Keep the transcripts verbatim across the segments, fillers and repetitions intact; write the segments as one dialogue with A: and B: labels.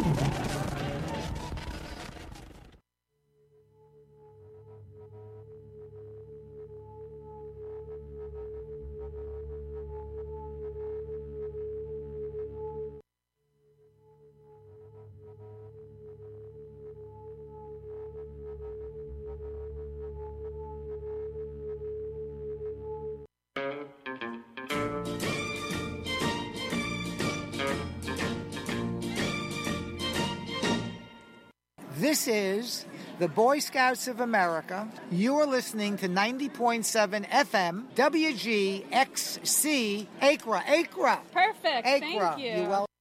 A: This is the Boy Scouts of America. You are listening to ninety point seven F M, W G X C, Acra, Acra.
B: Perfect,
A: Acra.
B: thank you.
A: You well-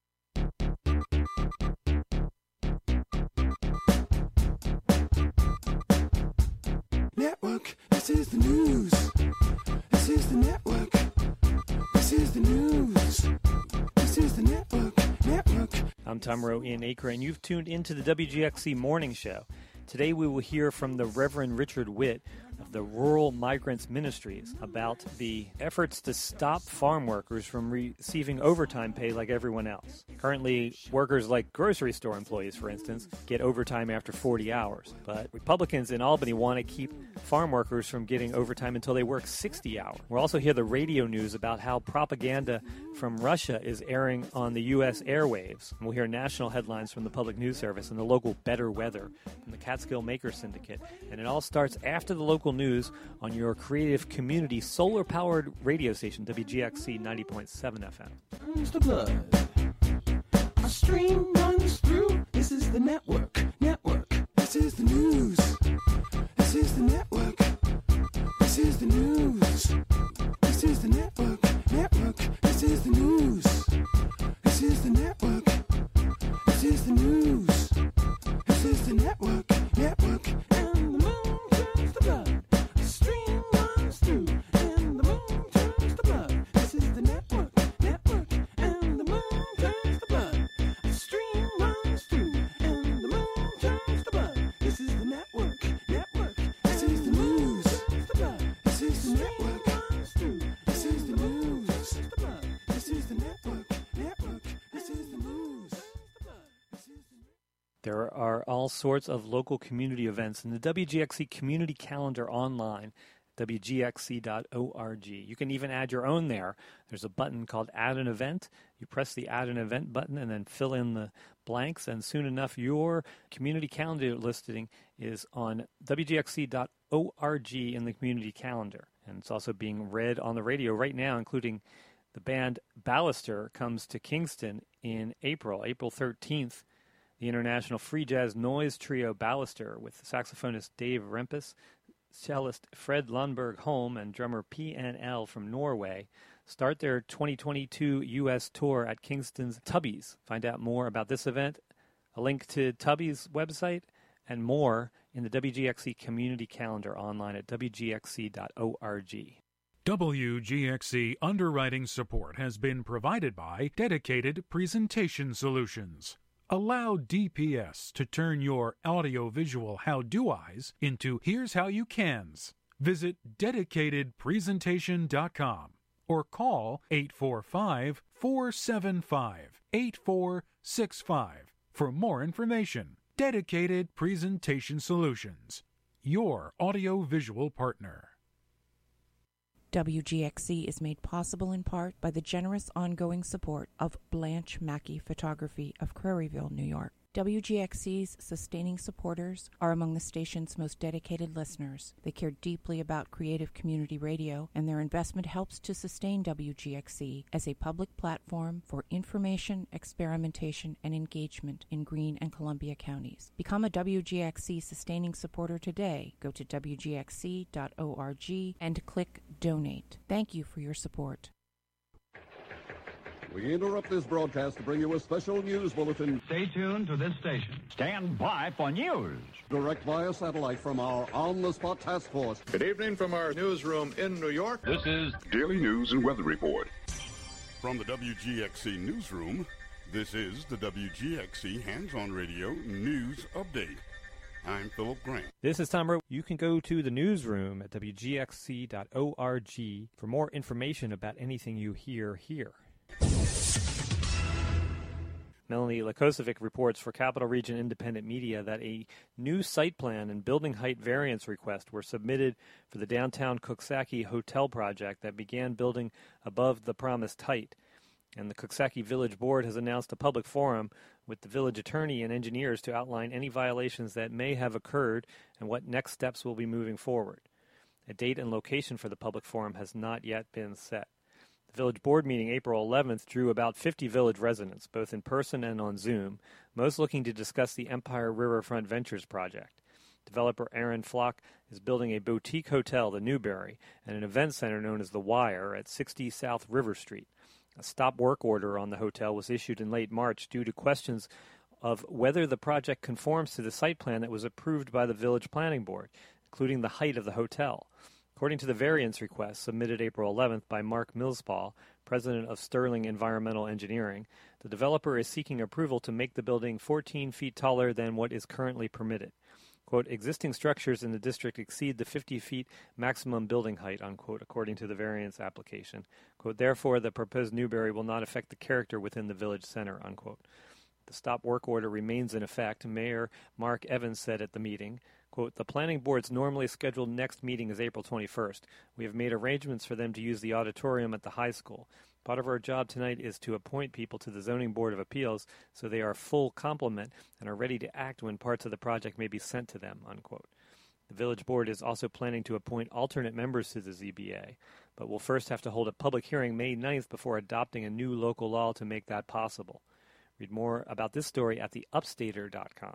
C: Network, this is the news. This is the network. This is the news. This is the network. Network.
D: I'm Tom Rowe in Acre, and you've tuned into the W G X C Morning Show. Today we will hear from the Reverend Richard Witt of the Rural Migrants Ministries about the efforts to stop farm workers from receiving overtime pay like everyone else. Currently, workers like grocery store employees, for instance, get overtime after forty hours. But Republicans in Albany want to keep farm workers from getting overtime until they work sixty hours. We'll also hear the radio news about how propaganda from Russia is airing on the U S airwaves. And we'll hear national headlines from the Public News Service and the local Better Weather from the Catskill Maker Syndicate. And it all starts after the local news on your creative community solar-powered radio station, W G X C ninety point seven F M.
C: Runs the blood. A stream runs through. This is the network. Network. This is the news. This is the network. This is the news. This is the network. Network. This is the news. This is the network. This is the news. This is the network. Network. And the moon turns the blood. The stream runs through. And the moon turns the blood. This is the network. Network. And the moon turns the blood. The stream runs through. And the moon turns the blood. This is the network. Network. This is the news. This is the network. This is the news. This is the network. Network. This is the news.
D: There are all sorts of local community events in the W G X C Community Calendar online, W G X C dot org. You can even add your own there. There's a button called Add an Event. You press the Add an Event button and then fill in the blanks, and soon enough your community calendar listing is on W G X C dot org in the community calendar. And it's also being read on the radio right now, including the band Ballaster comes to Kingston in April, April thirteenth. The international free jazz noise trio Ballaster with saxophonist Dave Rempis, cellist Fred Lundberg Holm, and drummer P N L from Norway start their twenty twenty-two U S tour at Kingston's Tubby's. Find out more about this event, a link to Tubby's website, and more in the W G X C Community Calendar online at W G X C dot org.
E: W G X C underwriting support has been provided by Dedicated Presentation Solutions. Allow D P S to turn your audiovisual how-do-eyes into here's how you cans. Visit dedicated presentation dot com or call eight four five, four seven five, eight four six five for more information. Dedicated Presentation Solutions, your audiovisual partner.
F: W G X C is made possible in part by the generous ongoing support of Blanche Mackey Photography of Craryville, New York. W G X C's sustaining supporters are among the station's most dedicated listeners. They care deeply about creative community radio, and their investment helps to sustain W G X C as a public platform for information, experimentation, and engagement in Greene and Columbia counties. Become a W G X C sustaining supporter today. Go to W G X C dot org and click Donate. Thank you for your support.
G: We interrupt this broadcast to bring you a special news bulletin.
H: Stay tuned to this station. Stand by for news.
G: Direct via satellite from our on-the-spot task force.
I: Good evening from our newsroom in New York.
H: This is
I: Daily News and Weather Report.
J: From the W G X C newsroom, this is the W G X C Hands-On Radio News Update. I'm Philip Grant.
D: This is Tom Rowe. You can go to the newsroom at W G X C dot org for more information about anything you hear here. Melanie Lakosovic reports for Capital Region Independent Media that a new site plan and building height variance request were submitted for the downtown Coxsackie Hotel project that began building above the promised height. And the Coxsackie Village Board has announced a public forum with the village attorney and engineers to outline any violations that may have occurred and what next steps will be moving forward. A date and location for the public forum has not yet been set. The village board meeting April eleventh drew about fifty village residents, both in person and on Zoom, most looking to discuss the Empire Riverfront Ventures project. Developer Aaron Flock is building a boutique hotel, the Newberry, and an event center known as the Wire at sixty South River Street. A stop work order on the hotel was issued in late March due to questions of whether the project conforms to the site plan that was approved by the Village Planning Board, including the height of the hotel. According to the variance request submitted April eleventh by Mark Millspaw, president of Sterling Environmental Engineering, the developer is seeking approval to make the building fourteen feet taller than what is currently permitted. Quote, existing structures in the district exceed the fifty feet maximum building height, unquote, according to the variance application. Quote, therefore, the proposed Newberry will not affect the character within the village center, unquote. The stop work order remains in effect. Mayor Mark Evans said at the meeting, quote, the planning board's normally scheduled next meeting is April twenty-first. We have made arrangements for them to use the auditorium at the high school. Part of our job tonight is to appoint people to the Zoning Board of Appeals so they are full complement and are ready to act when parts of the project may be sent to them, unquote. The village board is also planning to appoint alternate members to the Z B A, but will first have to hold a public hearing May ninth before adopting a new local law to make that possible. Read more about this story at the upstater dot com.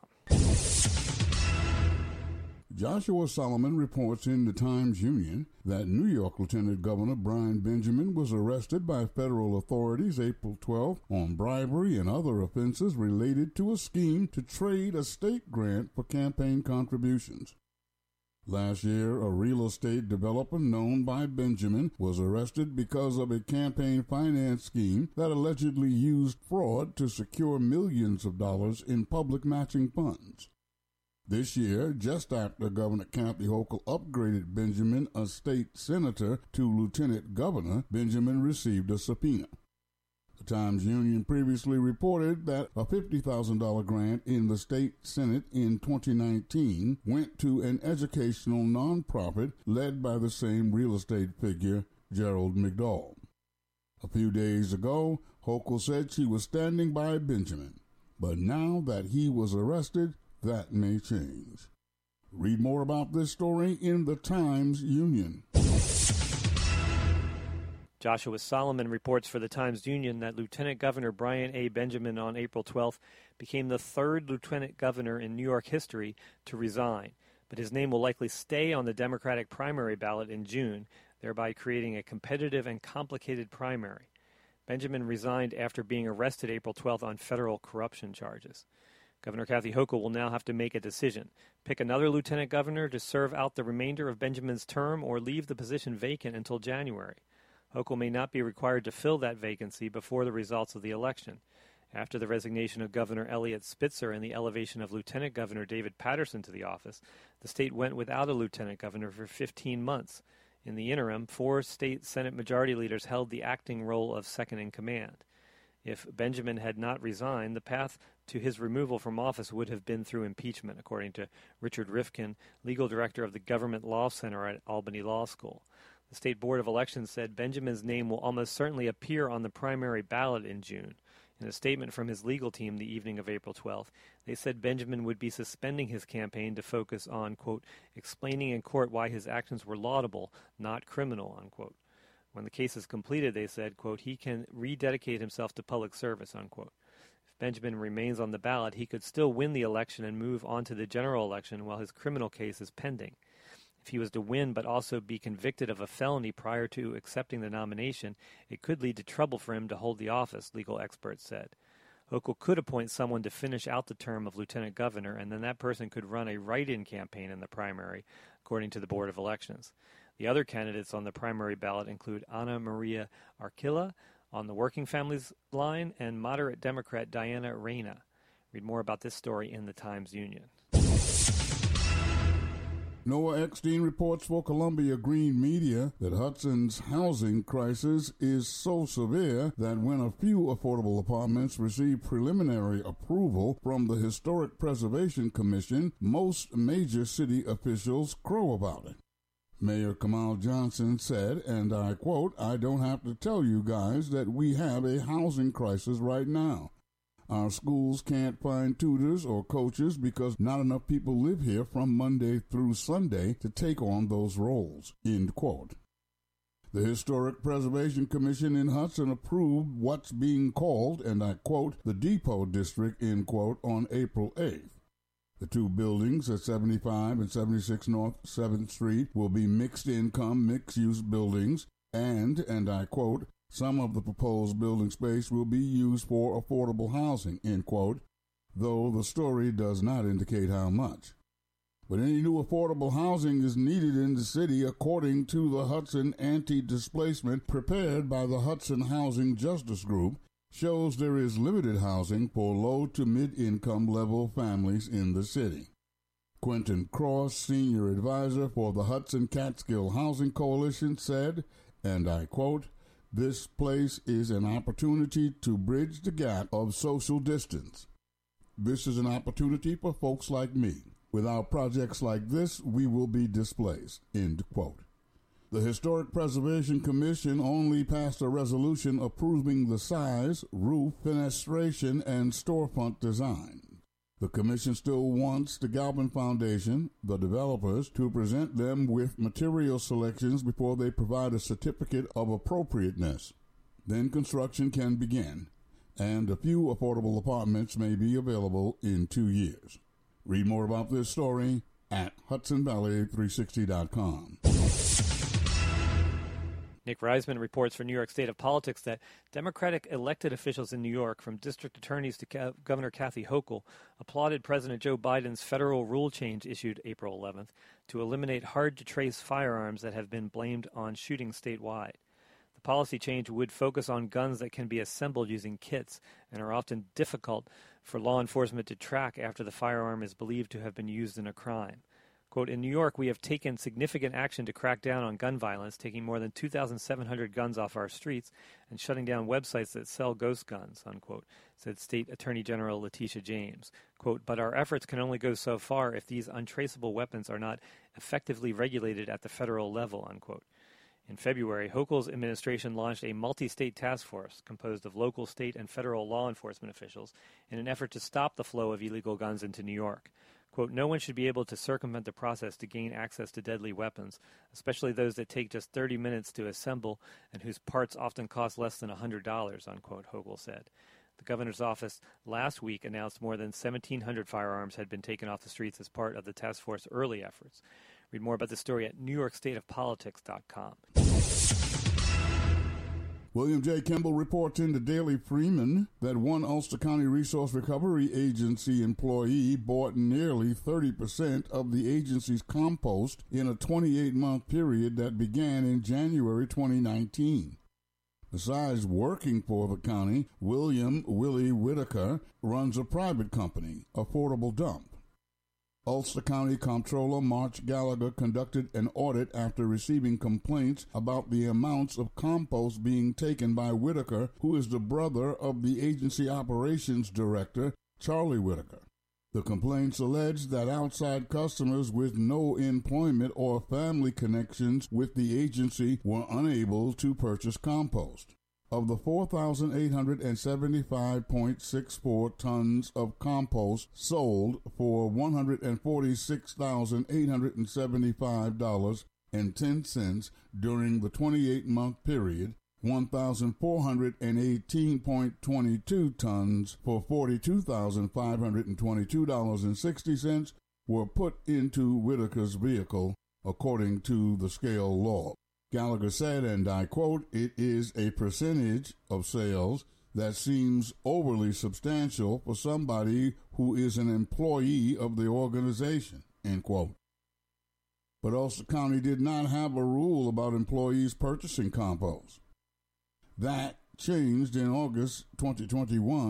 J: Joshua Solomon reports in the Times-Union that New York Lieutenant Governor Brian Benjamin was arrested by federal authorities April twelfth on bribery and other offenses related to a scheme to trade a state grant for campaign contributions. Last year, a real estate developer known by Benjamin was arrested because of a campaign finance scheme that allegedly used fraud to secure millions of dollars in public matching funds. This year, just after Governor Kathy Hochul upgraded Benjamin, a state senator, to lieutenant governor, Benjamin received a subpoena. The Times-Union previously reported that a fifty thousand dollars grant in the state senate in twenty nineteen went to an educational nonprofit led by the same real estate figure, Gerald McDowell. A few days ago, Hochul said she was standing by Benjamin, but now that he was arrested, that may change. Read more about this story in the Times-Union.
D: Joshua Solomon reports for the Times-Union that Lieutenant Governor Brian A. Benjamin on April twelfth became the third lieutenant governor in New York history to resign, but his name will likely stay on the Democratic primary ballot in June, thereby creating a competitive and complicated primary. Benjamin resigned after being arrested April twelfth on federal corruption charges. Governor Kathy Hochul will now have to make a decision. Pick another lieutenant governor to serve out the remainder of Benjamin's term or leave the position vacant until January. Hochul may not be required to fill that vacancy before the results of the election. After the resignation of Governor Eliot Spitzer and the elevation of Lieutenant Governor David Paterson to the office, the state went without a lieutenant governor for fifteen months. In the interim, four state Senate majority leaders held the acting role of second-in-command. If Benjamin had not resigned, the path to his removal from office would have been through impeachment, according to Richard Rifkin, legal director of the Government Law Center at Albany Law School. The State Board of Elections said Benjamin's name will almost certainly appear on the primary ballot in June. In a statement from his legal team the evening of April twelfth, they said Benjamin would be suspending his campaign to focus on, quote, explaining in court why his actions were laudable, not criminal, unquote. When the case is completed, they said, quote, he can rededicate himself to public service, unquote. If Benjamin remains on the ballot, he could still win the election and move on to the general election while his criminal case is pending. If he was to win but also be convicted of a felony prior to accepting the nomination, it could lead to trouble for him to hold the office, legal experts said. Hochul could appoint someone to finish out the term of lieutenant governor, and then that person could run a write-in campaign in the primary, according to the Board of Elections. The other candidates on the primary ballot include Ana Maria Archila on the Working Families line and moderate Democrat Diana Reyna. Read more about this story in the Times-Union.
J: Noah Eckstein reports for Columbia Green Media that Hudson's housing crisis is so severe that when a few affordable apartments receive preliminary approval from the Historic Preservation Commission, most major city officials crow about it. Mayor Kamal Johnson said, and I quote, "I don't have to tell you guys that we have a housing crisis right now. Our schools can't find tutors or coaches because not enough people live here from Monday through Sunday to take on those roles." End quote. The Historic Preservation Commission in Hudson approved what's being called, and I quote, the Depot District, end quote, on April eighth. The two buildings at seventy-five and seventy-six North seventh Street will be mixed-income, mixed-use buildings, and, and I quote, some of the proposed building space will be used for affordable housing, end quote, though the story does not indicate how much. But any new affordable housing is needed in the city according to the Hudson Anti-Displacement prepared by the Hudson Housing Justice Group, shows there is limited housing for low to mid-income level families in the city. Quentin Cross, senior advisor for the Hudson Catskill Housing Coalition, said, and I quote, "This place is an opportunity to bridge the gap of social distance. This is an opportunity for folks like me. Without projects like this, we will be displaced." End quote. The Historic Preservation Commission only passed a resolution approving the size, roof, fenestration, and storefront design. The commission still wants the Galvin Foundation, the developers, to present them with material selections before they provide a certificate of appropriateness. Then construction can begin, and a few affordable apartments may be available in two years. Read more about this story at Hudson Valley three sixty dot com.
D: Nick Reisman reports for New York State of Politics that Democratic elected officials in New York, from district attorneys to Ca- Governor Kathy Hochul, applauded President Joe Biden's federal rule change issued April eleventh to eliminate hard-to-trace firearms that have been blamed on shootings statewide. The policy change would focus on guns that can be assembled using kits and are often difficult for law enforcement to track after the firearm is believed to have been used in a crime. Quote, "In New York, we have taken significant action to crack down on gun violence, taking more than two thousand seven hundred guns off our streets and shutting down websites that sell ghost guns," unquote, said State Attorney General Letitia James. Quote, "But our efforts can only go so far if these untraceable weapons are not effectively regulated at the federal level," unquote. In February, Hochul's administration launched a multi-state task force composed of local, state, and federal law enforcement officials in an effort to stop the flow of illegal guns into New York. Quote, "No one should be able to circumvent the process to gain access to deadly weapons, especially those that take just thirty minutes to assemble and whose parts often cost less than one hundred dollars, unquote, Hochul said. The governor's office last week announced more than seventeen hundred firearms had been taken off the streets as part of the task force early efforts. Read more about the story at new york state of politics dot com.
J: William J. Kimball reports in the Daily Freeman that one Ulster County Resource Recovery Agency employee bought nearly thirty percent of the agency's compost in a twenty-eight month period that began in January twenty nineteen. Besides working for the county, William Willie Whitaker runs a private company, Affordable Dump. Ulster County Comptroller March Gallagher conducted an audit after receiving complaints about the amounts of compost being taken by Whitaker, who is the brother of the agency operations director, Charlie Whitaker. The complaints alleged that outside customers with no employment or family connections with the agency were unable to purchase compost. Of the four thousand eight hundred seventy-five point six four tons of compost sold for one hundred forty-six thousand eight hundred seventy-five dollars and ten cents during the twenty-eight month period, one thousand four hundred eighteen point two two tons for forty-two thousand five hundred twenty-two dollars and sixty cents were put into Whitaker's vehicle, according to the scale log. Gallagher said, and I quote, "It is a percentage of sales that seems overly substantial for somebody who is an employee of the organization," end quote. But Ulster County did not have a rule about employees purchasing compost. That changed in August twenty twenty-one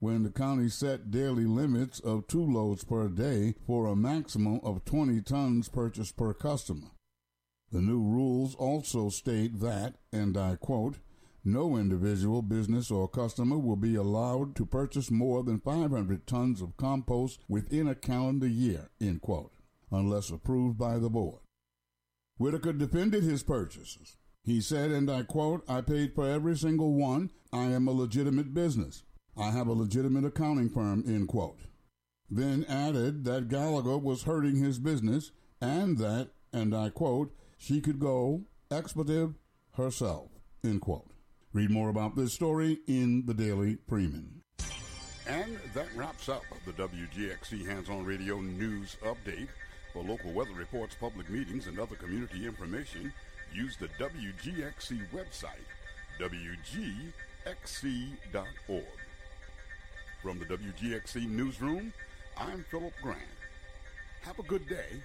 J: when the county set daily limits of two loads per day for a maximum of twenty tons purchased per customer. The new rules also state that, and I quote, no individual, business, or customer will be allowed to purchase more than five hundred tons of compost within a calendar year, end quote, unless approved by the board. Whitaker defended his purchases. He said, and I quote, I paid for every single one. I am a legitimate business. I have a legitimate accounting firm, end quote. Then added that Gallagher was hurting his business and that, and I quote, she could go expletive herself, end quote. Read more about this story in the Daily Freeman.
I: And that wraps up the W G X C Hands-On Radio News Update. For local weather reports, public meetings, and other community information, use the W G X C website, W G X C dot org. From the W G X C Newsroom, I'm Philip Grant. Have a good day.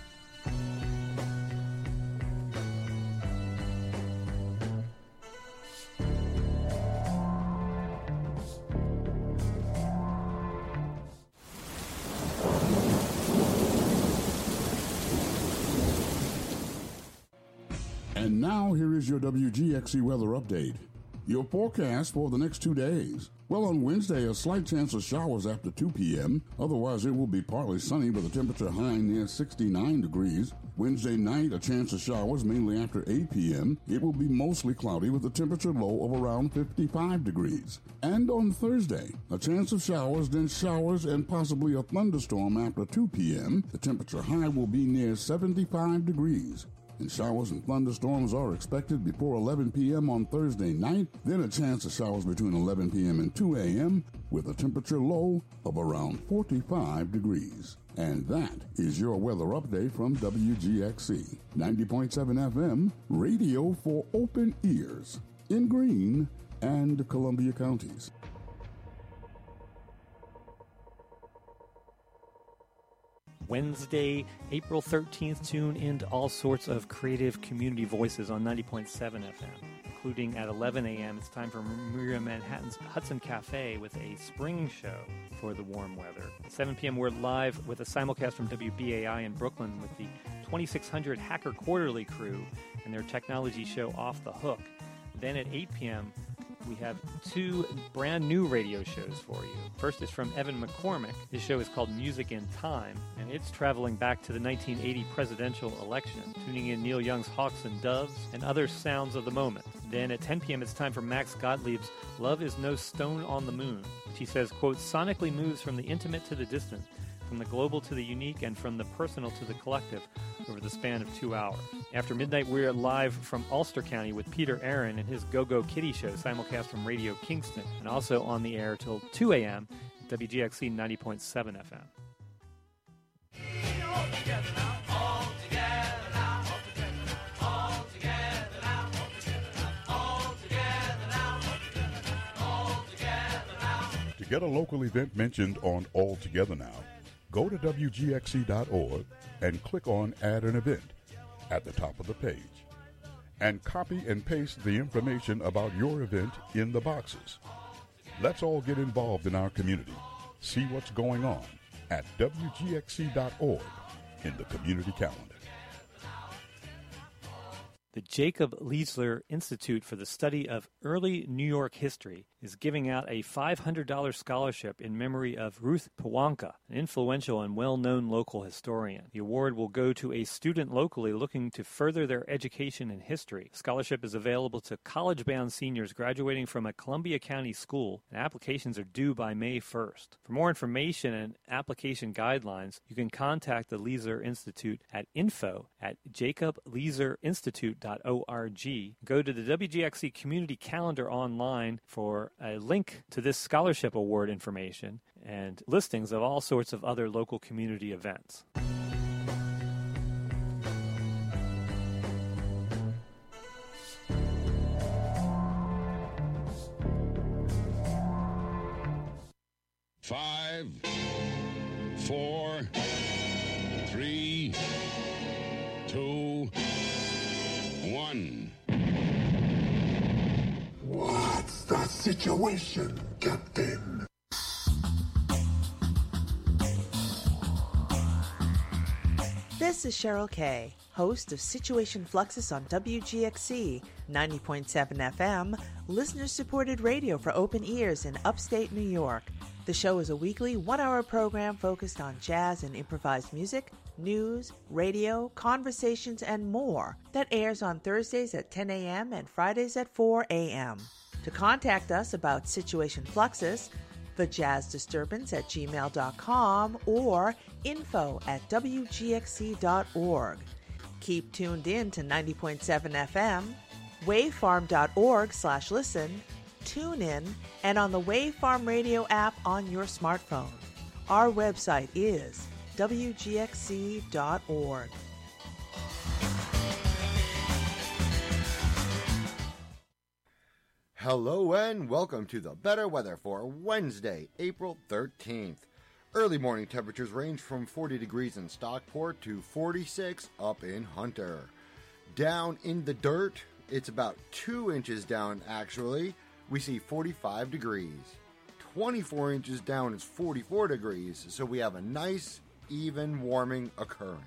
J: And now, here is your W G X C weather update. Your forecast for the next two days. Well, on Wednesday, a slight chance of showers after two p.m. Otherwise, it will be partly sunny with a temperature high near sixty-nine degrees. Wednesday night, a chance of showers mainly after eight p.m. It will be mostly cloudy with a temperature low of around fifty-five degrees. And on Thursday, a chance of showers, then showers and possibly a thunderstorm after two p.m. The temperature high will be near seventy-five degrees. And showers and thunderstorms are expected before eleven p.m. on Thursday night, then a chance of showers between eleven p.m. and two a.m. with a temperature low of around forty-five degrees. And that is your weather update from W G X C, ninety point seven F M, radio for open ears, in Greene and Columbia counties.
D: Wednesday, April thirteenth, tune into all sorts of creative community voices on ninety point seven F M, including at eleven a.m. It's time for Miriam Manhattan's Hudson Cafe with a spring show for the warm weather. At seven p.m., we're live with a simulcast from W B A I in Brooklyn with the twenty-six hundred Hacker Quarterly crew and their technology show Off the Hook. Then at eight p.m., we have two brand new radio shows for you. First is from Evan McCormick. His show is called Music in Time, and it's traveling back to the nineteen eighty presidential election, tuning in Neil Young's Hawks and Doves and other sounds of the moment. Then at ten p.m., it's time for Max Gottlieb's Love is No Stone on the Moon, which he says, quote, sonically moves from the intimate to the distant, from the global to the unique, and from the personal to the collective over the span of two hours. After midnight, we're live from Ulster County with Peter Aaron and his Go-Go Kitty show, simulcast from Radio Kingston, and also on the air till two a.m. at W G X C ninety point seven F M.
I: To get a local event mentioned on All Together Now, go to W G X C dot org and click on Add an Event at the top of the page. And copy and paste the information about your event in the boxes. Let's all get involved in our community. See what's going on at W G X C dot org in the community calendar.
D: The Jacob Leisler Institute for the Study of Early New York History is giving out a five hundred dollars scholarship in memory of Ruth Pawanka, an influential and well-known local historian. The award will go to a student locally looking to further their education in history. Scholarship is available to college-bound seniors graduating from a Columbia County school, and applications are due by May first. For more information and application guidelines, you can contact the Leisler Institute at info at jacob leisler institute dot org. Go to the W G X C Community Calendar online for a link to this scholarship award information and listings of all sorts of other local community events.
B: Five, four, three, two, one.
K: What's the situation, Captain? This is Cheryl Kay, host of Situation Fluxus on W G X C ninety point seven F M, listener-supported radio for open ears in upstate New York. The show is a weekly one-hour program focused on jazz and improvised music, news, radio, conversations, and more that airs on Thursdays at ten a.m. and Fridays at four a.m. To contact us about Situation Fluxus, the jazz disturbance at gmail dot com or info at w g x c dot org. Keep tuned in to ninety point seven F M, wavefarm dot org slash listen, tune in, and on the Wavefarm Radio app on your smartphone. Our website is w g x c dot org.
L: Hello and welcome to the Better Weather for Wednesday, April thirteenth. Early morning temperatures range from forty degrees in Stockport to forty-six up in Hunter. Down in the dirt, it's about two inches down actually. We see forty-five degrees. twenty-four inches down is forty-four degrees, so we have a nice, even warming occurring.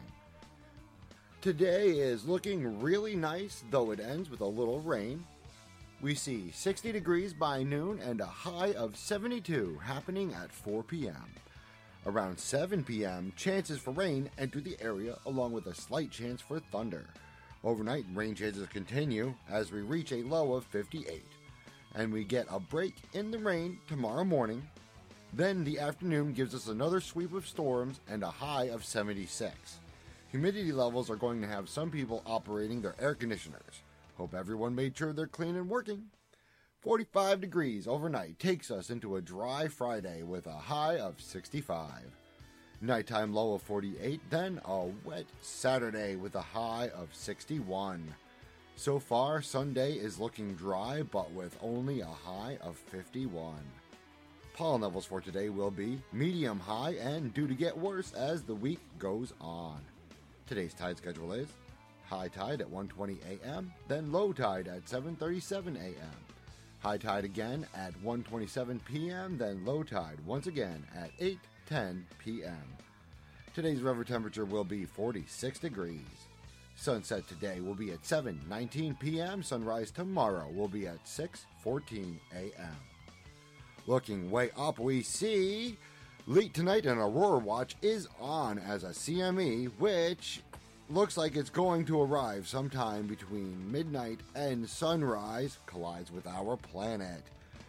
L: Today is looking really nice, though it ends with a little rain. We see sixty degrees by noon and a high of seventy-two happening at four p.m. Around seven p.m., chances for rain enter the area along with a slight chance for thunder. Overnight, rain chances continue as we reach a low of fifty-eight. And we get a break in the rain tomorrow morning. Then the afternoon gives us another sweep of storms and a high of seventy-six. Humidity levels are going to have some people operating their air conditioners. Hope everyone made sure they're clean and working. forty-five degrees overnight takes us into a dry Friday with a high of sixty-five. Nighttime low of forty-eight, then a wet Saturday with a high of sixty-one. So far, Sunday is looking dry, but with only a high of fifty-one. Pollen levels for today will be medium high and due to get worse as the week goes on. Today's tide schedule is high tide at one twenty a.m., then low tide at seven thirty-seven a.m. High tide again at one twenty-seven p.m., then low tide once again at eight ten p.m. Today's river temperature will be forty-six degrees. Sunset today will be at seven nineteen p.m. Sunrise tomorrow will be at six fourteen a.m. Looking way up, we see late tonight an Aurora Watch is on as a C M E, which looks like it's going to arrive sometime between midnight and sunrise, collides with our planet.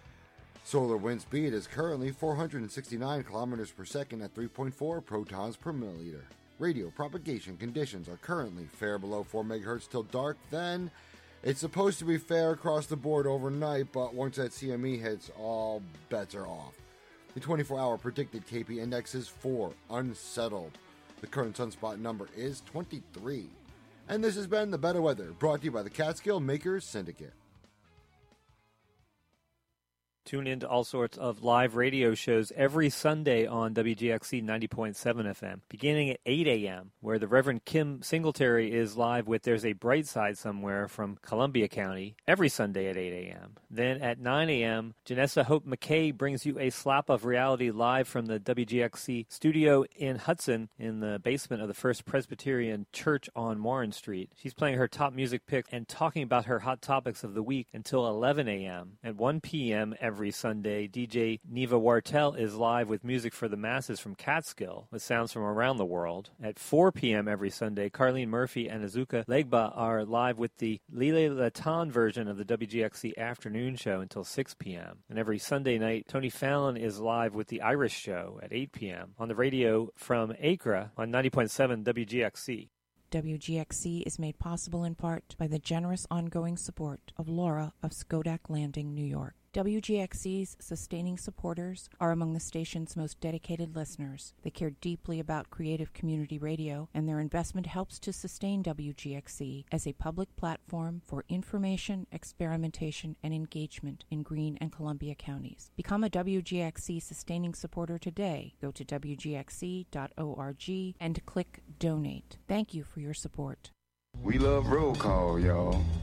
L: Solar wind speed is currently four hundred sixty-nine kilometers per second at three point four protons per milliliter. Radio propagation conditions are currently fair below four megahertz till dark. Then it's supposed to be fair across the board overnight, but once that C M E hits, all bets are off. The twenty-four hour predicted K P index is four, unsettled. The current sunspot number is twenty-three. And this has been The Better Weather, brought to you by the Catskill Makers Syndicate.
D: Tune in to all sorts of live radio shows every Sunday on W G X C ninety point seven F M, beginning at eight a.m., where the Reverend Kim Singletary is live with There's a Bright Side Somewhere from Columbia County every Sunday at eight a.m. Then at nine a.m., Janessa Hope McKay brings you a slap of reality live from the W G X C studio in Hudson in the basement of the First Presbyterian Church on Warren Street. She's playing her top music pick and talking about her hot topics of the week until eleven a.m. At one p.m. every Every Sunday, D J Neva Wartel is live with music for the masses from Catskill, with sounds from around the world. At four p.m. every Sunday, Carlene Murphy and Azuka Legba are live with the Lile Latan version of the W G X C afternoon show until six p.m. And every Sunday night, Tony Fallon is live with the Irish Show at eight p.m. on the radio from Acra on ninety point seven W G X C.
F: W G X C is made possible in part by the generous ongoing support of Laura of Skodak Landing, New York. W G X C's sustaining supporters are among the station's most dedicated listeners. They care deeply about creative community radio, and their investment helps to sustain W G X C as a public platform for information, experimentation, and engagement in Greene and Columbia counties. Become a W G X C sustaining supporter today. Go to w g x c dot org and click Donate. Thank you for your support.
M: We love roll call, y'all.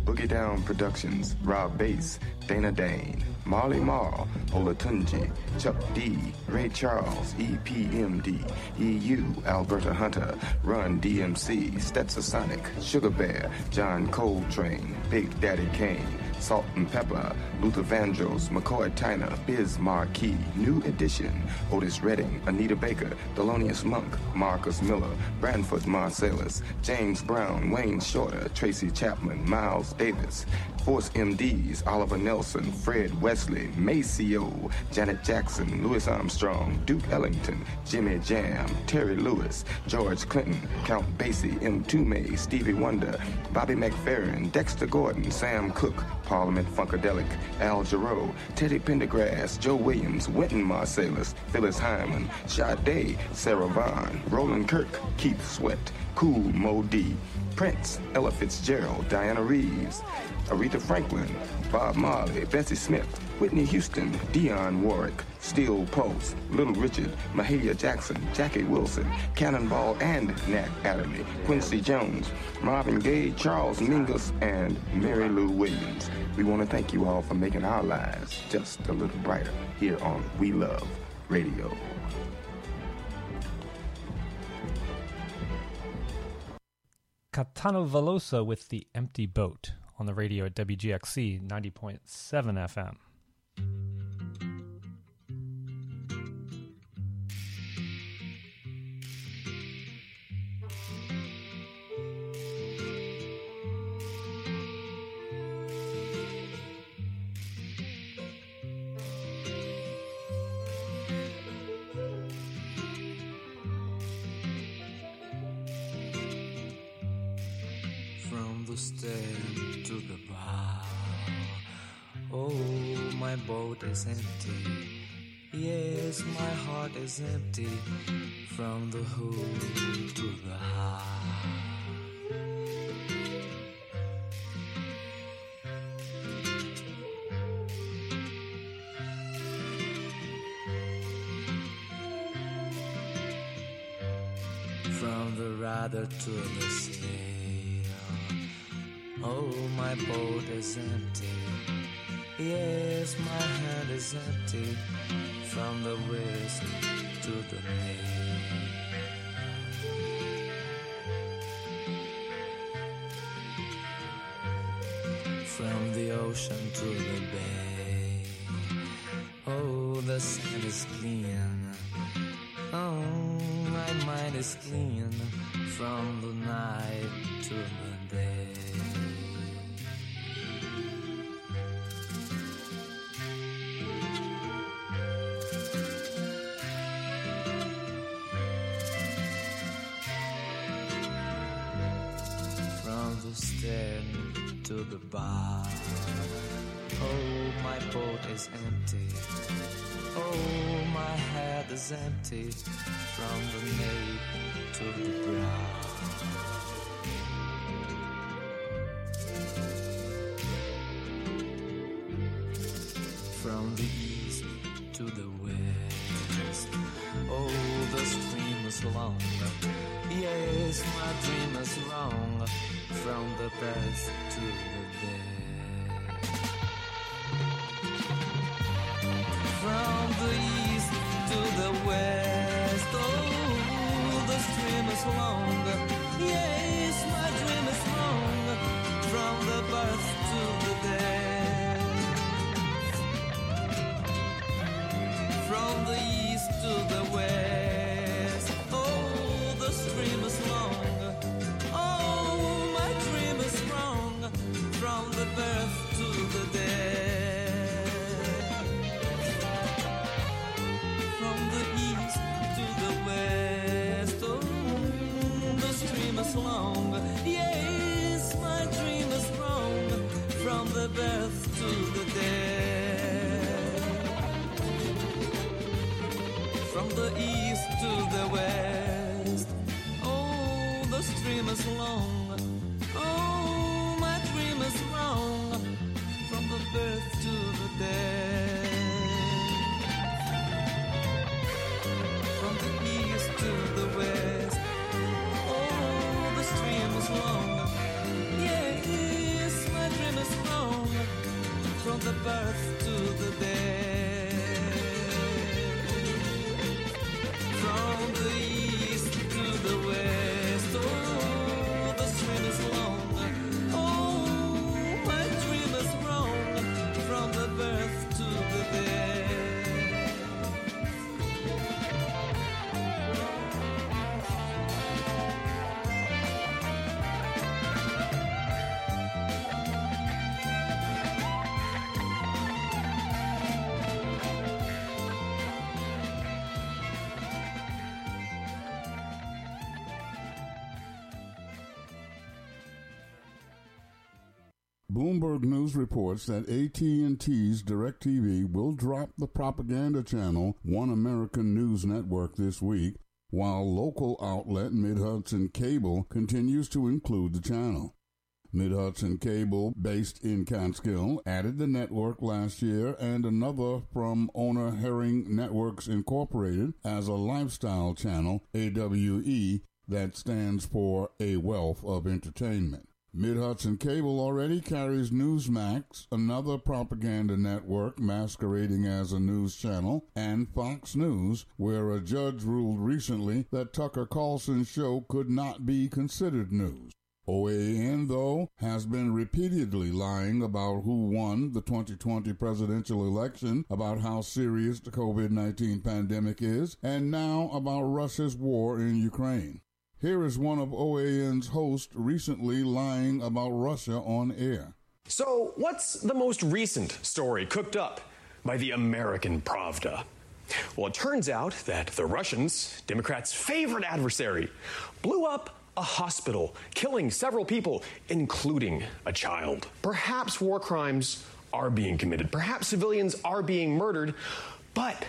M: Boogie Down Productions, Rob Bass, Dana Dane, Marley Marl, Olatunji, Chuck D, Ray Charles, E P M D, E U, Alberta Hunter, Run D M C, Stetsasonic, Sugar Bear, John Coltrane, Big Daddy Kane, Salt and Pepper, Luther Vandross, McCoy Tyner, Biz Marquis, New Edition, Otis Redding, Anita Baker, Thelonious Monk, Marcus Miller, Branford Marsalis, James Brown, Wayne Shorter, Tracy Chapman, Miles Davis, Force M Ds, Oliver Nelson, Fred Wesley, Maceo, Janet Jackson, Louis Armstrong, Duke Ellington, Jimmy Jam, Terry Lewis, George Clinton, Count Basie, M. Toomey, Stevie Wonder, Bobby McFerrin, Dexter Gordon, Sam Cooke, Parliament Funkadelic, Al Jarreau, Teddy Pendergrass, Joe Williams, Wynton Marsalis, Phyllis Hyman, Sade, Sarah Vaughan, Roland Kirk, Keith Sweat, Cool Mo D, Prince, Ella Fitzgerald, Diana Reeves, Aretha Franklin, Bob Marley, Bessie Smith, Whitney Houston, Dionne Warwick, Steel Pulse, Little Richard, Mahalia Jackson, Jackie Wilson, Cannonball and Nat Adderley, Quincy Jones, Marvin Gaye, Charles Mingus, and Mary Lou Williams. We want to thank you all for making our lives just a little brighter here on We Love Radio.
D: Caetano Veloso with The Empty Boat on the radio at W G X C ninety point seven F M.
N: Stand to the bar. Oh, my boat is empty. Yes, my heart is empty. From the hood to the heart. From the rudder to the sail. Oh, my boat is empty. Yes, my hand is empty. From the west to the main. From the ocean to the bay. Oh, the sand is clean. Oh, my mind is clean. From the night to the day. Stand to the bar. Oh, my boat is empty. Oh, my head is empty. From the nape to the brow. From the east to the west. Oh, the stream is long. Yes, my dream is wrong. From the birth to the dead. From the east to the west. Oh, the stream is long. Yes, my dream is long. From the birth to the dead. From the east to the west. Oh, the stream is long. From the birth to the dead. From the east to the west. Oh, the stream is long. Yes, my dream is wrong. From the birth to the dead. From the east to the west. Oh, the stream is long. Is wrong. From the birth to the dead. From the east to the west. Oh, the stream is long. Yes, my dream
J: Bloomberg News reports that A T and T's DirecTV will drop the propaganda channel One American News Network this week, while local outlet Mid-Hudson Cable continues to include the channel. Mid-Hudson Cable, based in Catskill, added the network last year, and another from owner Herring Networks Incorporated as a lifestyle channel, A W E, that stands for A Wealth of Entertainment. Mid-Hudson Cable already carries Newsmax, another propaganda network masquerading as a news channel, and Fox News, where a judge ruled recently that Tucker Carlson's show could not be considered news. O A N, though, has been repeatedly lying about who won the twenty twenty presidential election, about how serious the COVID nineteen pandemic is, and now about Russia's war in Ukraine. Here is one of O A N's hosts recently lying about Russia on air.
O: So, what's the most recent story cooked up by the American Pravda? Well, it turns out that the Russians, Democrats' favorite adversary, blew up a hospital, killing several people, including a child. Perhaps war crimes are being committed. Perhaps civilians are being murdered, but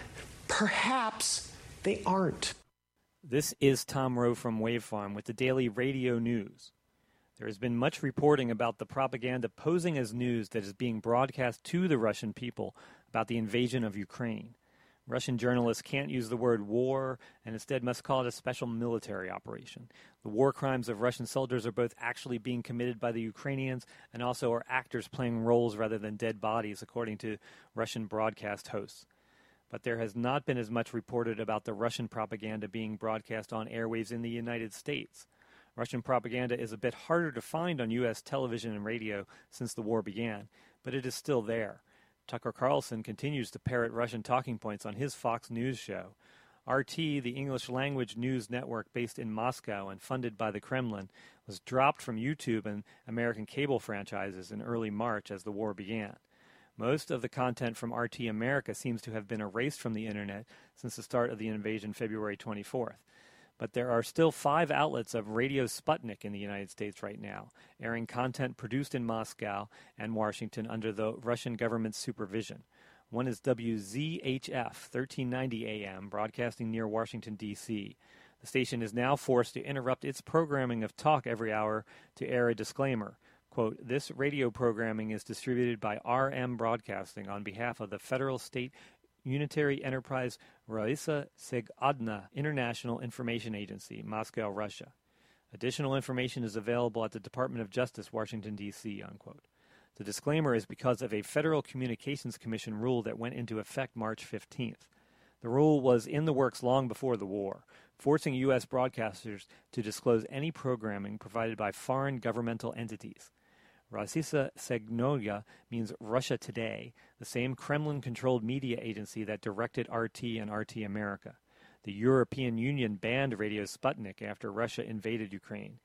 O: perhaps they aren't.
D: This is Tom Rowe from Wave Farm with the Daily Radio News. There has been much reporting about the propaganda posing as news that is being broadcast to the Russian people about the invasion of Ukraine. Russian journalists can't use the word war and instead must call it a special military operation. The war crimes of Russian soldiers are both actually being committed by the Ukrainians and also are actors playing roles rather than dead bodies, according to Russian broadcast hosts. But there has not been as much reported about the Russian propaganda being broadcast on airwaves in the United States. Russian propaganda is a bit harder to find on U S television and radio since the war began, but it is still there. Tucker Carlson continues to parrot Russian talking points on his Fox News show. R T, the English-language news network based in Moscow and funded by the Kremlin, was dropped from YouTube and American cable franchises in early March as the war began. Most of the content from R T America seems to have been erased from the Internet since the start of the invasion February twenty-fourth. But there are still five outlets of Radio Sputnik in the United States right now, airing content produced in Moscow and Washington under the Russian government's supervision. One is W Z H F, thirteen ninety A M, broadcasting near Washington, D C The station is now forced to interrupt its programming of talk every hour to air a disclaimer. Quote, this radio programming is distributed by R M Broadcasting on behalf of the federal state Unitary Enterprise Raisa Segadna International Information Agency, Moscow, Russia. Additional information is available at the Department of Justice, Washington, D C, unquote. The disclaimer is because of a Federal Communications Commission rule that went into effect March fifteenth. The rule was in the works long before the war, forcing U S broadcasters to disclose any programming provided by foreign governmental entities. Rossiya Segadna means Russia Today, the same Kremlin-controlled media agency that directed R T and R T America. The European Union banned Radio Sputnik after Russia invaded Ukraine.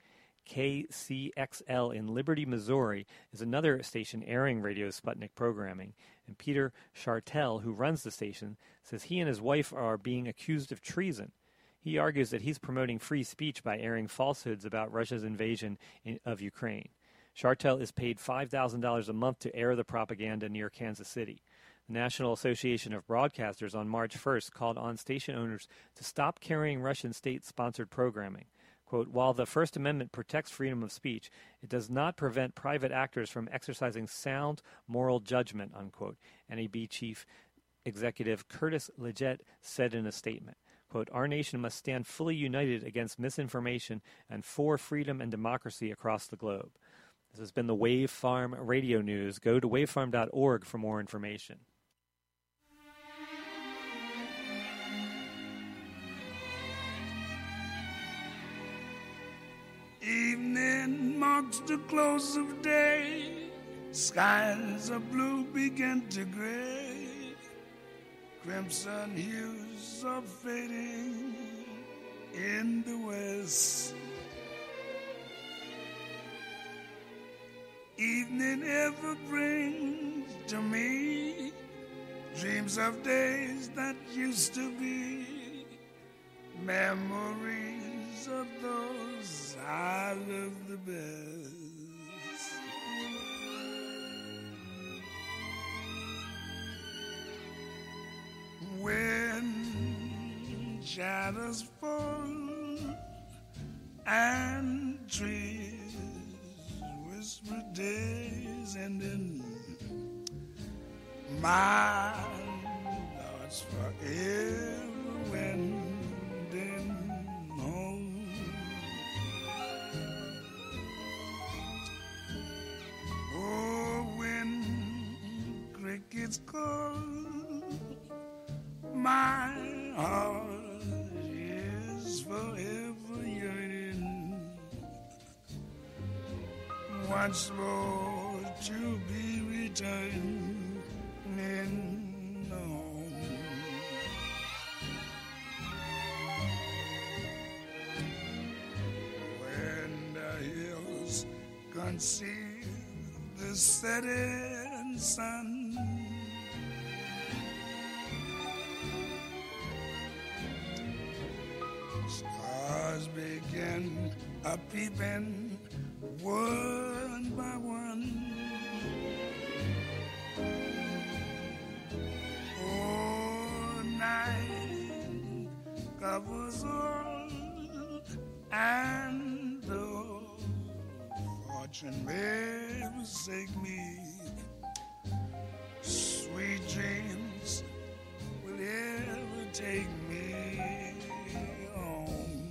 D: K C X L in Liberty, Missouri is another station airing Radio Sputnik programming, and Peter Chartel, who runs the station, says he and his wife are being accused of treason. He argues that he's promoting free speech by airing falsehoods about Russia's invasion in, of Ukraine. Chartel is paid five thousand dollars a month to air the propaganda near Kansas City. The National Association of Broadcasters on March first called on station owners to stop carrying Russian state-sponsored programming. Quote, while the First Amendment protects freedom of speech, it does not prevent private actors from exercising sound moral judgment, unquote, N A B Chief Executive Curtis Leggett said in a statement. Quote, our nation must stand fully united against misinformation and for freedom and democracy across the globe. This has been the Wave Farm Radio News. Go to wavefarm dot org for more information.
P: Evening marks the close of day. Skies of blue begin to gray. Crimson hues are fading in the west. Evening ever brings to me dreams of days that used to be, memories of those I loved the best. shadows fall and trees whisper days ending. My thoughts forever wending home. Oh, when crickets call, my heart is forever yearning once more to be returned home. When the hills conceal the setting sun, stars begin a peeping one by one. Oh, night covers all, and though fortune may forsake me, sweet dreams will ever take me home.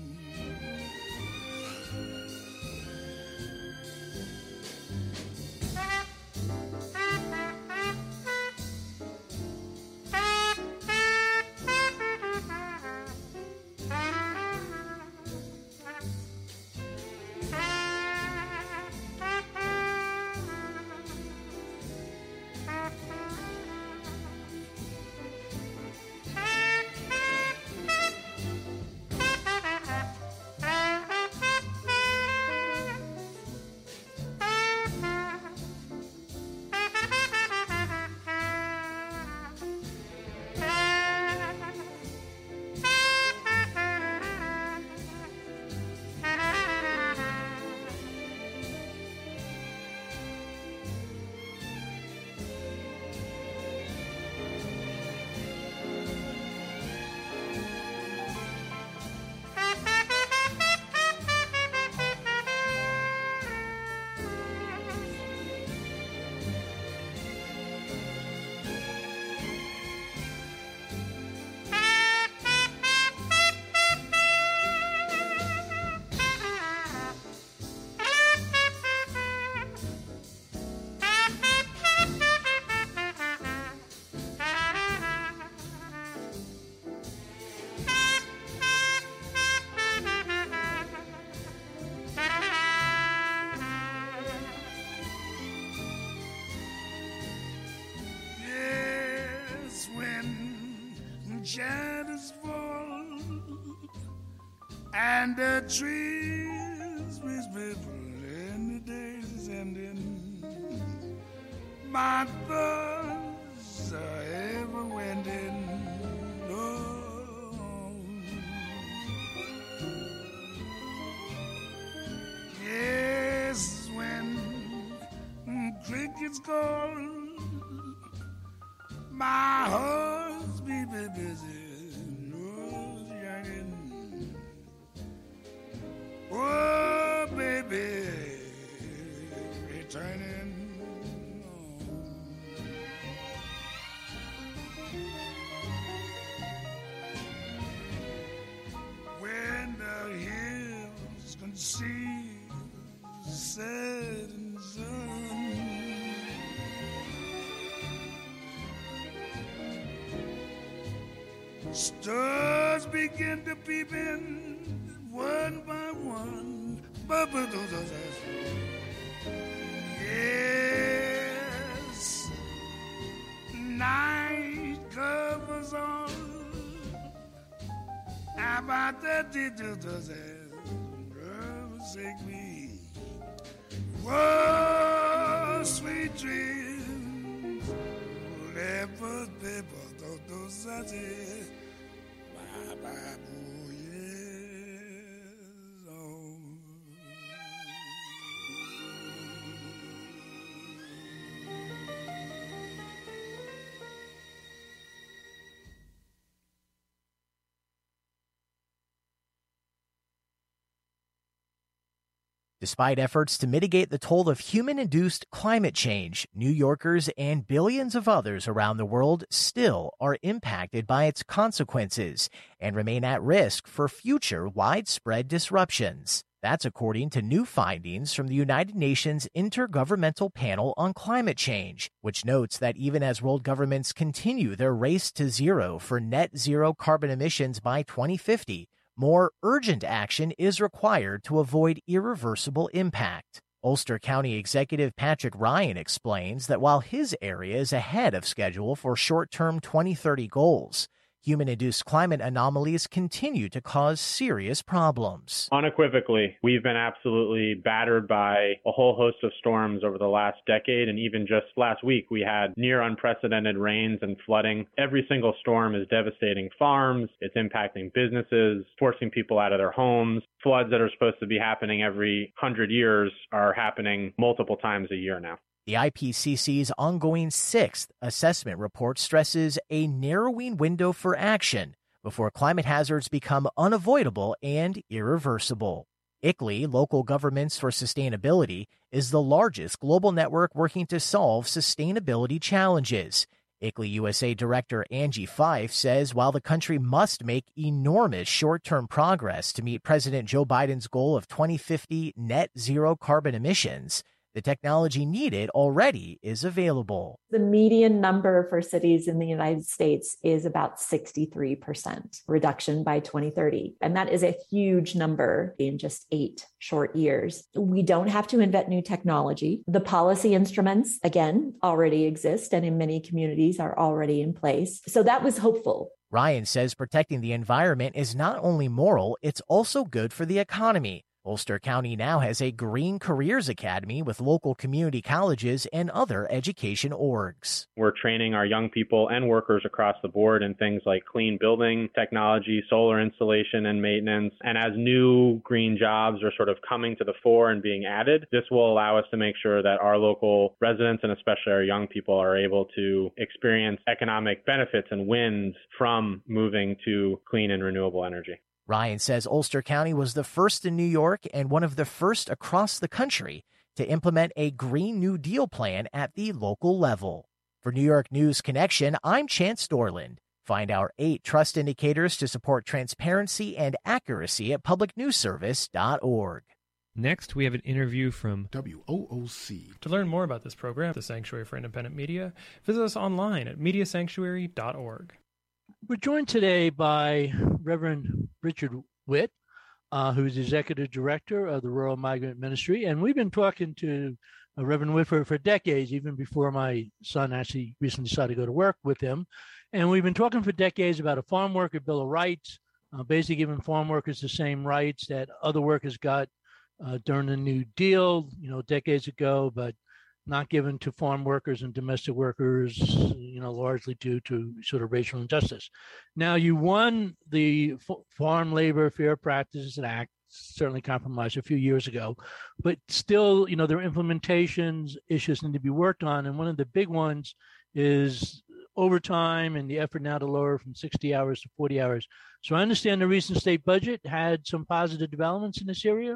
P: Shadows fall and the trees whisper and the days is ending. My thoughts are ever wending. Oh, yes, when crickets call, my heart's be busy, nose yearning. Oh, baby, returning home. When the hills conceal the setting sun, stars begin to peep in one by one. Yes, night covers all. About that, forsake me. Whoa, sweet dreams, never paper, those are it. Bye bye, boy, yes, oh.
Q: Despite efforts to mitigate the toll of human-induced climate change, New Yorkers and billions of others around the world still are impacted by its consequences and remain at risk for future widespread disruptions. That's according to new findings from the United Nations Intergovernmental Panel on Climate Change, which notes that even as world governments continue their race to zero for net zero carbon emissions by twenty fifty, more urgent action is required to avoid irreversible impact. Ulster County Executive Patrick Ryan explains that while his area is ahead of schedule for short-term twenty thirty goals, human-induced climate anomalies continue to cause serious problems.
R: Unequivocally, we've been absolutely battered by a whole host of storms over the last decade, and even just last week we had near unprecedented rains and flooding. Every single storm is devastating farms, it's impacting businesses, forcing people out of their homes. Floods that are supposed to be happening every hundred years are happening multiple times a year now.
Q: The I P C C's ongoing sixth assessment report stresses a narrowing window for action before climate hazards become unavoidable and irreversible. I C L I, Local Governments for Sustainability, is the largest global network working to solve sustainability challenges. I C L I U S A Director Angie Fife says while the country must make enormous short-term progress to meet President Joe Biden's goal of twenty fifty net zero carbon emissions, the technology needed already is available.
S: The median number for cities in the United States is about sixty-three percent reduction by twenty thirty. And that is a huge number in just eight short years. We don't have to invent new technology. The policy instruments, again, already exist and in many communities are already in place. So that was hopeful.
Q: Ryan says protecting the environment is not only moral, it's also good for the economy. Ulster County now has a Green Careers Academy with local community colleges and other education orgs.
R: We're training our young people and workers across the board in things like clean building technology, solar installation and maintenance. And as new green jobs are sort of coming to the fore and being added, this will allow us to make sure that our local residents and especially our young people are able to experience economic benefits and wins from moving to clean and renewable energy.
Q: Ryan says Ulster County was the first in New York and one of the first across the country to implement a Green New Deal plan at the local level. For New York News Connection, I'm Chance Dorland. Find our eight trust indicators to support transparency and accuracy at public news service dot org.
D: Next, we have an interview from
T: W O O C.
U: To learn more about this program, the Sanctuary for Independent Media, visit us online at media sanctuary dot org.
V: We're joined today by Reverend Richard Witt, uh, who's Executive Director of the Rural Migrant Ministry. And we've been talking to uh, Reverend Witt for, for decades, even before my son actually recently decided to go to work with him. And we've been talking for decades about a farm worker bill of rights, uh, basically giving farm workers the same rights that other workers got uh, during the New Deal, you know, decades ago, but not given to farm workers and domestic workers, you know, largely due to sort of racial injustice. Now, you won the F- Farm Labor Fair Practices Act, certainly compromised a few years ago, but still, you know, there are implementations issues need to be worked on. And one of the big ones is overtime and the effort now to lower from sixty hours to forty hours. So I understand the recent state budget had some positive developments in this area.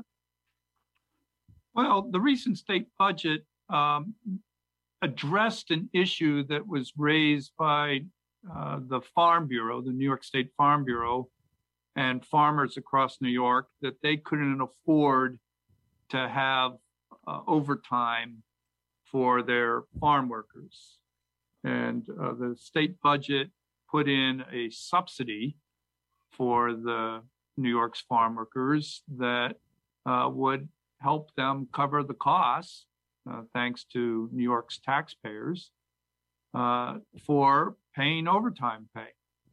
W: Well, the recent state budget Um, addressed an issue that was raised by uh, the Farm Bureau, the New York State Farm Bureau, and farmers across New York that they couldn't afford to have uh, overtime for their farm workers. And uh, the state budget put in a subsidy for the New York's farm workers that uh, would help them cover the costs Uh, thanks to New York's taxpayers, uh, for paying overtime pay.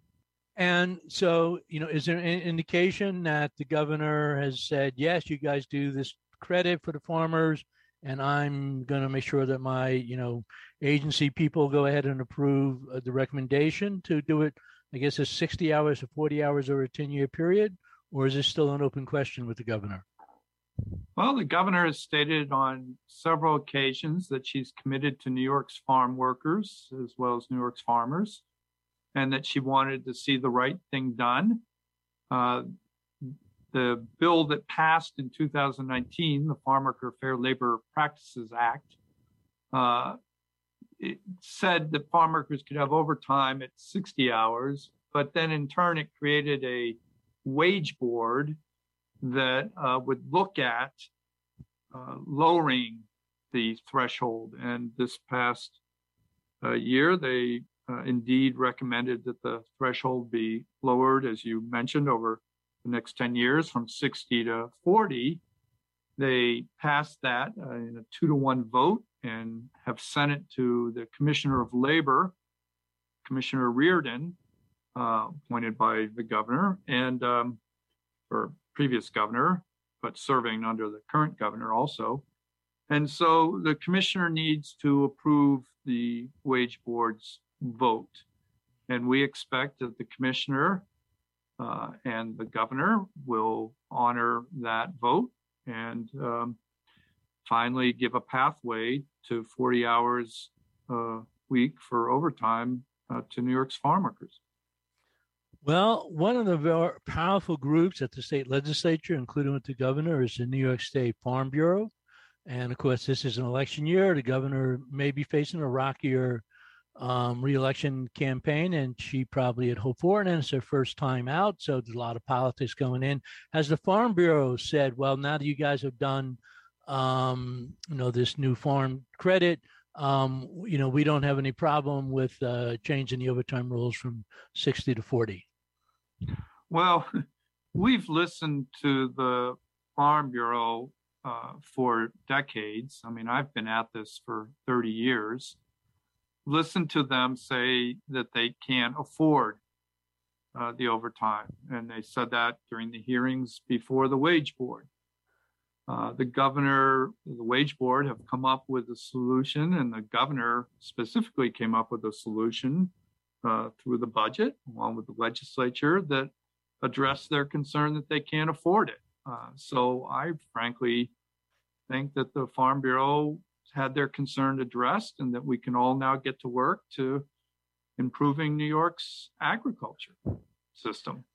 V: And so, you know, is there an indication that the governor has said, yes, you guys do this credit for the farmers, and I'm going to make sure that my, you know, agency people go ahead and approve uh, the recommendation to do it, I guess it's sixty hours to forty hours over a ten-year period, or is this still an open question with the governor?
W: Well, the governor has stated on several occasions that she's committed to New York's farm workers as well as New York's farmers, and that she wanted to see the right thing done. Uh, the bill that passed in two thousand nineteen, the Farm Worker Fair Labor Practices Act, uh, it said that farm workers could have overtime at sixty hours, but then in turn it created a wage board that uh, would look at uh, lowering the threshold. And this past uh, year, they uh, indeed recommended that the threshold be lowered, as you mentioned, over the next ten years from sixty to forty. They passed that uh, in a two to one vote and have sent it to the Commissioner of Labor, Commissioner Reardon, uh, appointed by the governor and um, or previous governor, but serving under the current governor also. And so the commissioner needs to approve the wage board's vote. And we expect that the commissioner uh, and the governor will honor that vote and um, finally give a pathway to forty hours a week for overtime uh, to New York's farm workers.
V: Well, one of the very powerful groups at the state legislature, including with the governor, is the New York State Farm Bureau. And of course, this is an election year. The governor may be facing a rockier um, reelection campaign, and she probably had hoped for it. And it's her first time out, so there's a lot of politics going in. Has the Farm Bureau said, well, now that you guys have done, um, you know, this new farm credit, um, you know, we don't have any problem with uh, changing the overtime rules from sixty to forty?
W: Well, we've listened to the Farm Bureau uh, for decades. I mean, I've been at this for thirty years. Listened to them say that they can't afford uh, the overtime. And they said that during the hearings before the wage board. Uh, the governor, the wage board have come up with a solution, and the governor specifically came up with a solution uh, through the budget, along with the legislature, that addressed their concern that they can't afford it. Uh, so I frankly think that the Farm Bureau had their concern addressed, and that we can all now get to work to improving New York's agriculture system.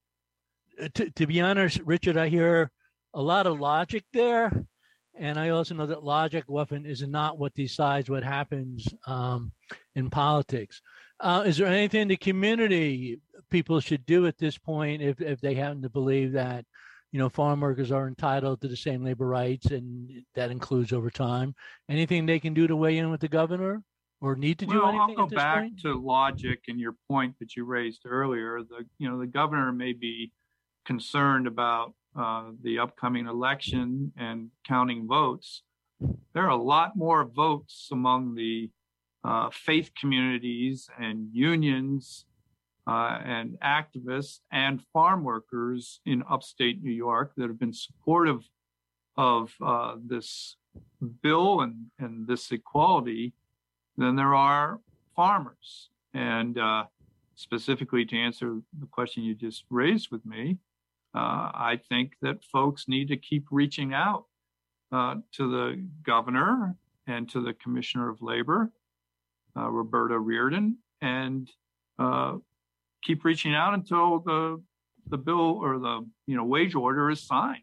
V: To, to be honest, Richard, I hear a lot of logic there. And I also know that logic often is not what decides what happens um, in politics. Uh, is there anything the community people should do at this point if, if they happen to believe that, you know, farm workers are entitled to the same labor rights, and that includes overtime? Anything they can do to weigh in with the governor, or need to do
W: well,
V: anything?
W: I'll go back
V: point?
W: to logic and your point that you raised earlier. The you know the governor may be concerned about uh, the upcoming election and counting votes. There are a lot more votes among the uh, faith communities and unions uh, and activists and farm workers in upstate New York that have been supportive of uh, this bill and, and this equality than there are farmers. And uh, specifically to answer the question you just raised with me, uh, I think that folks need to keep reaching out uh, to the governor and to the Commissioner of Labor, uh, Roberta Reardon, and uh, keep reaching out until the the bill or the you know wage order is signed.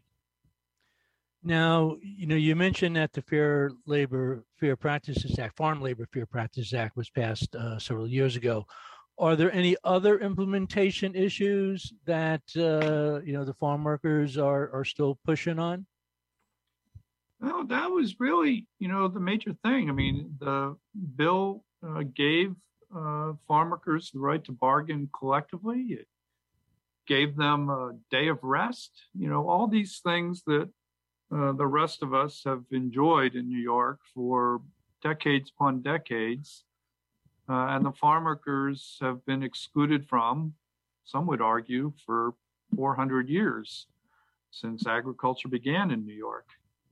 V: Now, you know, you mentioned that the Fair Labor Fair Practices Act, Farm Labor Fair Practices Act, was passed uh, several years ago. Are there any other implementation issues that uh, you know the farm workers are are still pushing on?
W: Well, that was really, you know, the major thing. I mean, the bill uh, gave uh, farm workers the right to bargain collectively. It gave them a day of rest. You know, all these things that uh, the rest of us have enjoyed in New York for decades upon decades. Uh, and the farm workers have been excluded from, some would argue, for four hundred years since agriculture began in New York.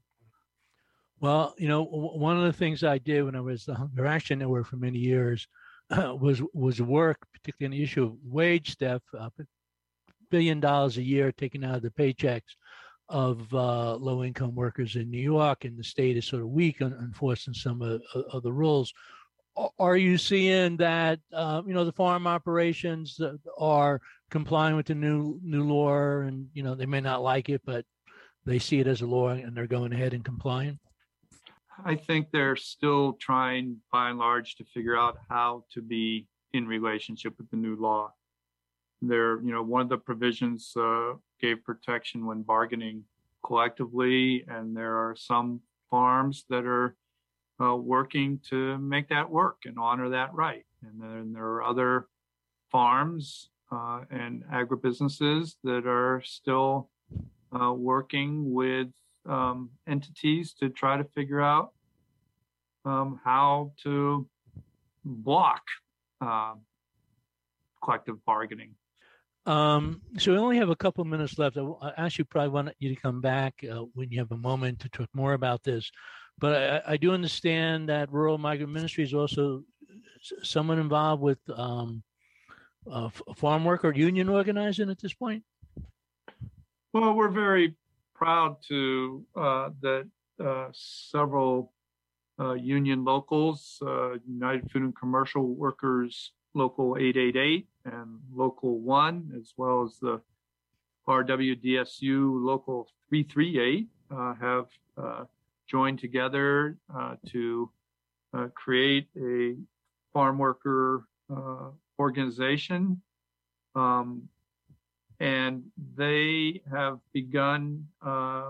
V: Well, you know, w- one of the things I did when I was the Hunger Action Network for many years uh, was was work, particularly on the issue of wage theft, uh, billion dollars a year taken out of the paychecks of uh, low-income workers in New York, and the state is sort of weak on enforcing some of, of the rules. are you seeing that, uh, you know, the farm operations are complying with the new new law, and, you know, they may not like it, but they see it as a law and they're going ahead and complying?
W: I think they're still trying, by and large, to figure out how to be in relationship with the new law. There, you know, one of the provisions uh, gave protection when bargaining collectively, and there are some farms that are uh, working to make that work and honor that right. And then there are other farms uh, and agribusinesses that are still uh, working with um, entities to try to figure out um, how to block uh, collective bargaining.
V: Um, so we only have a couple minutes left. I, I actually probably want you to come back uh, when you have a moment to talk more about this. But I, I do understand that Rural Migrant Ministry is also someone involved with um, uh, farm worker union organizing at this point.
W: Well, we're very proud to uh, that uh, several uh, union locals, uh, United Food and Commercial Workers Local eight eight eight and Local one, as well as the R W D S U Local three three eight, uh, have uh, joined together uh, to uh, create a farm worker uh, organization. Um, and they have begun uh,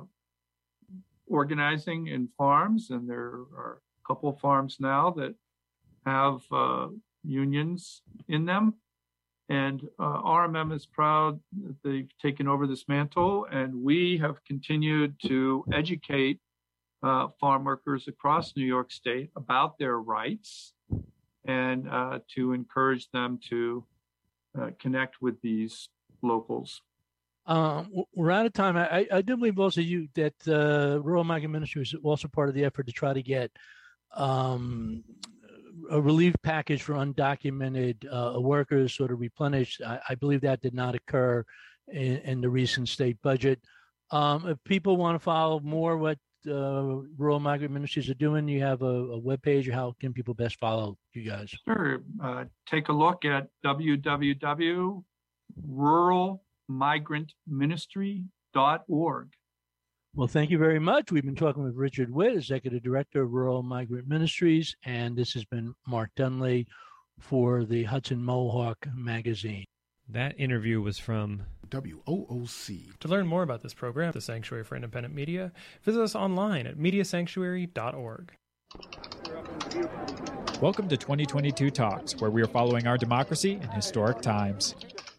W: organizing in farms, and there are a couple of farms now that have uh, unions in them. And uh, R M M is proud that they've taken over this mantle, and we have continued to educate uh, farm workers across New York State about their rights and uh, to encourage them to uh, connect with these locals.
V: Uh, we're out of time. I, I do believe also you that uh, Rural Migrant Ministry is also part of the effort to try to get um, a relief package for undocumented uh, workers sort of replenished. I, I believe that did not occur in, in the recent state budget. Um, if people want to follow more what uh, Rural Migrant Ministries are doing, you have a, a webpage, or how can people best follow you guys?
W: Sure. Uh, take a look at w w w dot rural migrant ministry dot org.
V: Well, thank you very much. We've been talking with Richard Witt, Executive Director of Rural Migrant Ministries, and this has been Mark Dunley for the Hudson Mohawk Magazine.
U: That interview was from
A: W O O C.
U: To learn more about this program, the Sanctuary for Independent Media, visit us online at media sanctuary dot org.
C: Welcome to twenty twenty-two Talks, where we are following our democracy in historic times.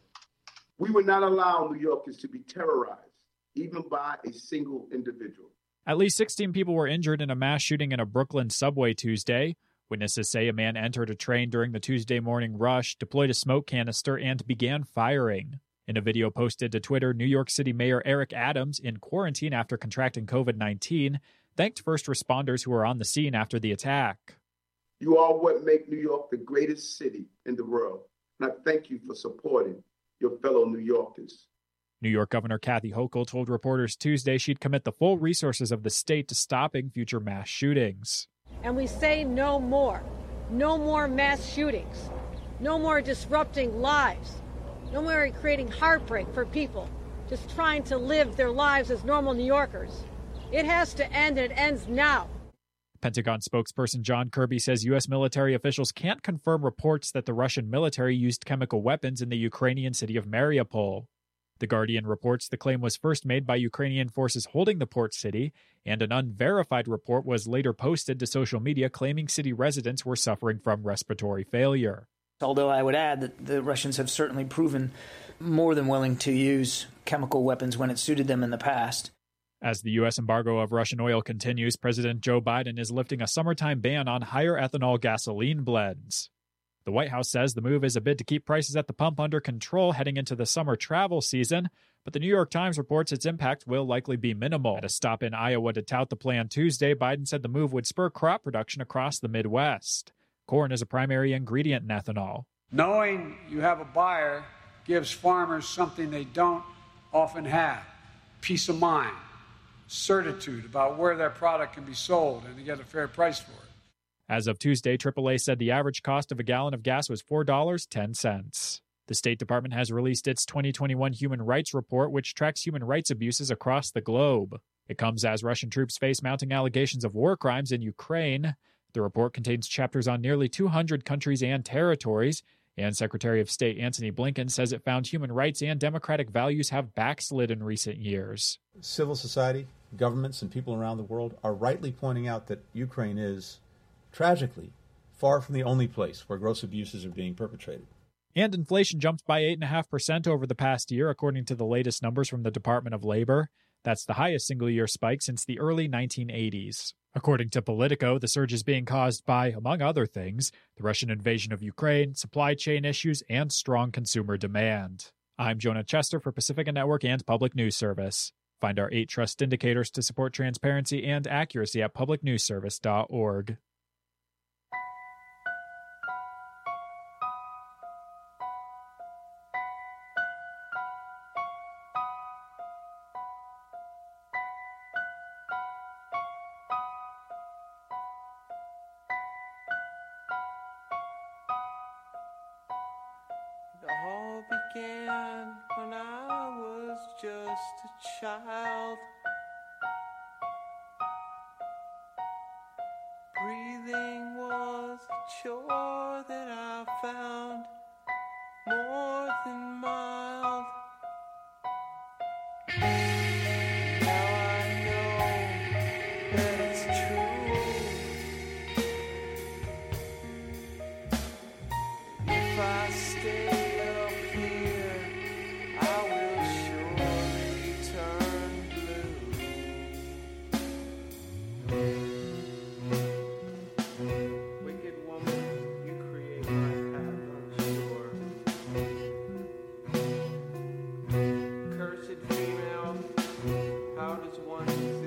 T: We would not allow New Yorkers to be terrorized, even by a single individual.
C: At least sixteen people were injured in a mass shooting in a Brooklyn subway Tuesday. Witnesses say a man entered a train during the Tuesday morning rush, deployed a smoke canister, and began firing. In a video posted to Twitter, New York City Mayor Eric Adams, in quarantine after contracting covid nineteen, thanked first responders who were on the scene after the attack.
T: You are what make New York the greatest city in the world, and I thank you for supporting your fellow New Yorkers.
C: New York Governor Kathy Hochul told reporters Tuesday she'd commit the full resources of the state to stopping future mass shootings.
X: And we say no more. No more mass shootings. No more disrupting lives. No more creating heartbreak for people just trying to live their lives as normal New Yorkers. It has to end, and it ends now.
C: Pentagon spokesperson John Kirby says U S military officials can't confirm reports that the Russian military used chemical weapons in the Ukrainian city of Mariupol. The Guardian reports the claim was first made by Ukrainian forces holding the port city, and an unverified report was later posted to social media claiming city residents were suffering from respiratory failure.
Y: Although I would add that the Russians have certainly proven more than willing to use chemical weapons when it suited them in the past.
C: As the U S embargo of Russian oil continues, President Joe Biden is lifting a summertime ban on higher ethanol gasoline blends. The White House says the move is a bid to keep prices at the pump under control heading into the summer travel season, but the New York Times reports its impact will likely be minimal. At a stop in Iowa to tout the plan Tuesday, Biden said the move would spur crop production across the Midwest. Corn is a primary ingredient in ethanol.
Z: Knowing you have a buyer gives farmers something they don't often have: peace of mind, certitude about where their product can be sold and to get a fair price for it.
C: As of Tuesday, triple A said the average cost of a gallon of gas was four dollars and ten cents. The State Department has released its twenty twenty-one Human Rights Report, which tracks human rights abuses across the globe. It comes as Russian troops face mounting allegations of war crimes in Ukraine. The report contains chapters on nearly two hundred countries and territories, and Secretary of State Antony Blinken says it found human rights and democratic values have backslid in recent years.
A: Civil society, governments, and people around the world are rightly pointing out that Ukraine is, tragically, far from the only place where gross abuses are being perpetrated.
C: And inflation jumped by eight point five percent over the past year, according to the latest numbers from the Department of Labor. That's the highest single-year spike since the early nineteen eighties. According to Politico, the surge is being caused by, among other things, the Russian invasion of Ukraine, supply chain issues, and strong consumer demand. I'm Jonah Chester for Pacifica Network and Public News Service. Find our eight trust indicators to support transparency and accuracy at public news service dot org.
B: Began when I was just a child. Breathing was a chore that I found more than mild. Now I know that it's true. If I stay one